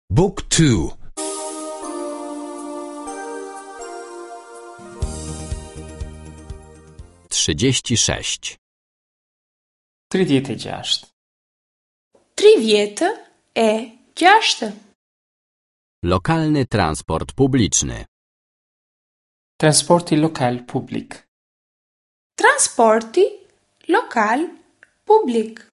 Book 2. 36. 36. 36. Lokalny transport publiczny. Transporti lokal publik. Transporti lokal publik.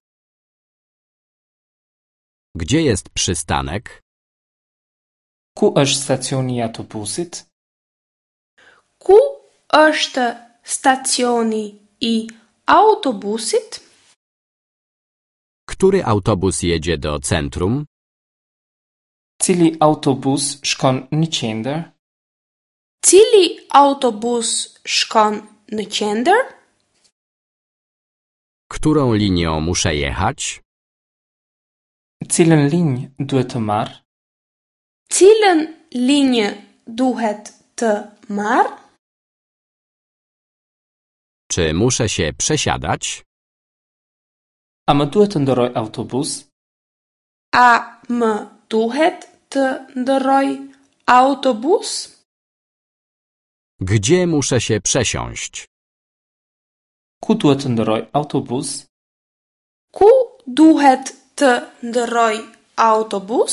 Gdzie jest przystanek? Ku është stacioni i autobusit? Ku është stacioni i autobusit? Który autobus jedzie do centrum? Cili autobus shkon në qendër? Cili autobus shkon në qendër? Którą linią muszę jechać? Cilën linjë duhet të marr? Cilën linjë duhet të marr? Czy muszę się przesiadać? A më duhet të ndërroj autobus? A më duhet të ndërroj autobus? Gdzie muszę się przesiąść? Ku duhet të ndërroj autobus? Ku duhet të ndërroj autobus?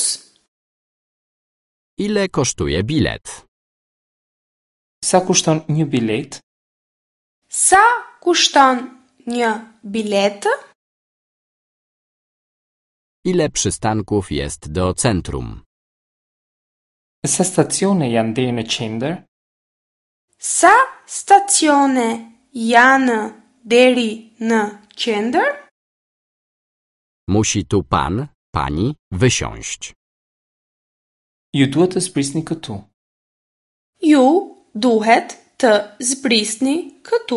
Ile kosztuje bilet? Sa kushton një bilet? Sa kushton një biletë? Ile przystanków jest do centrum? Sa stacione janë deri në qendër? Sa stacione janë deri në qendër? Musi tu pan, pani wysiąść. Ju duhet të zbrisni këtu. Ju duhet të zbrisni këtu.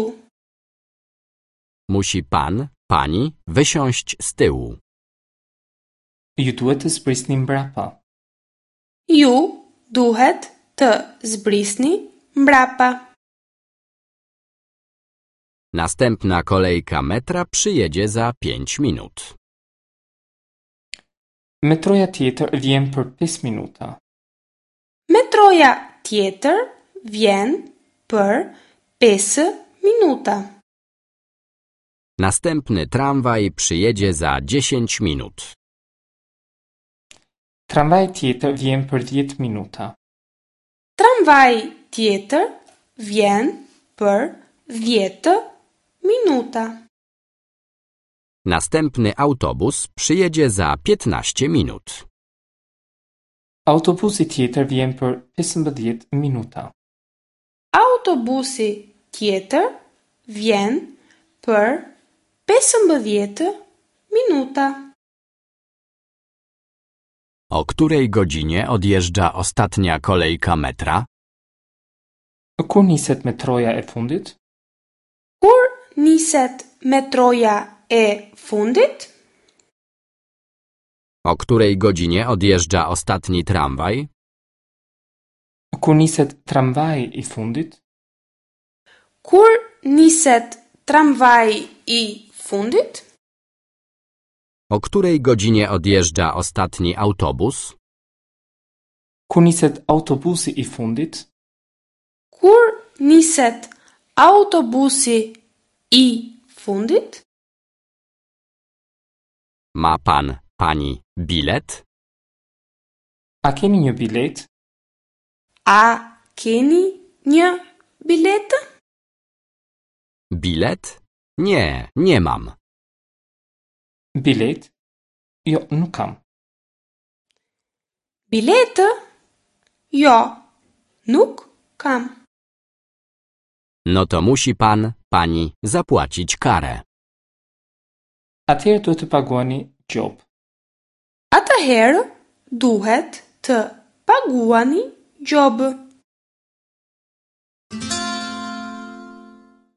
Musi pan, pani wysiąść z tyłu. Ju duhet të zbrisni mbrapa. Ju duhet të zbrisni mbrapa. Następna kolejka metra przyjedzie za 5 minut. Metroja tjetër vjen për 5 minuta. Metroja tjetër vjen për 5 minuta. Następny tramwaj przyjedzie za 10 minut. Tramvaj tjetër vjen për 10 minuta. Tramvaj tjetër vjen për 10 minuta. Następny autobus przyjedzie za 15 minut. Autobusi tjetër vjen për 15 minuta. Autobusi tjetër vjen për 15 minuta. O której godzinie odjeżdża ostatnia kolejka metra? Kur niset metroja e fundit? Kur niset metroja e fundit? O której godzinie odjeżdża ostatni tramwaj? Kur niset tramvaji i fundit? Kur niset tramvaji i fundit? O której godzinie odjeżdża ostatni autobus? Kur niset autobusi i fundit? Kur niset autobusi i fundit? Ma pan, pani bilet? A keni një bilet? A keni një biletë? Bilet? Nie, nie mam. Bilet? Jo, nuk kam. Biletë? Jo, nuk kam. No to musi pan, pani zapłacić karę. Atëherë duhet të paguani gjop. Atëherë duhet të paguani gjobë.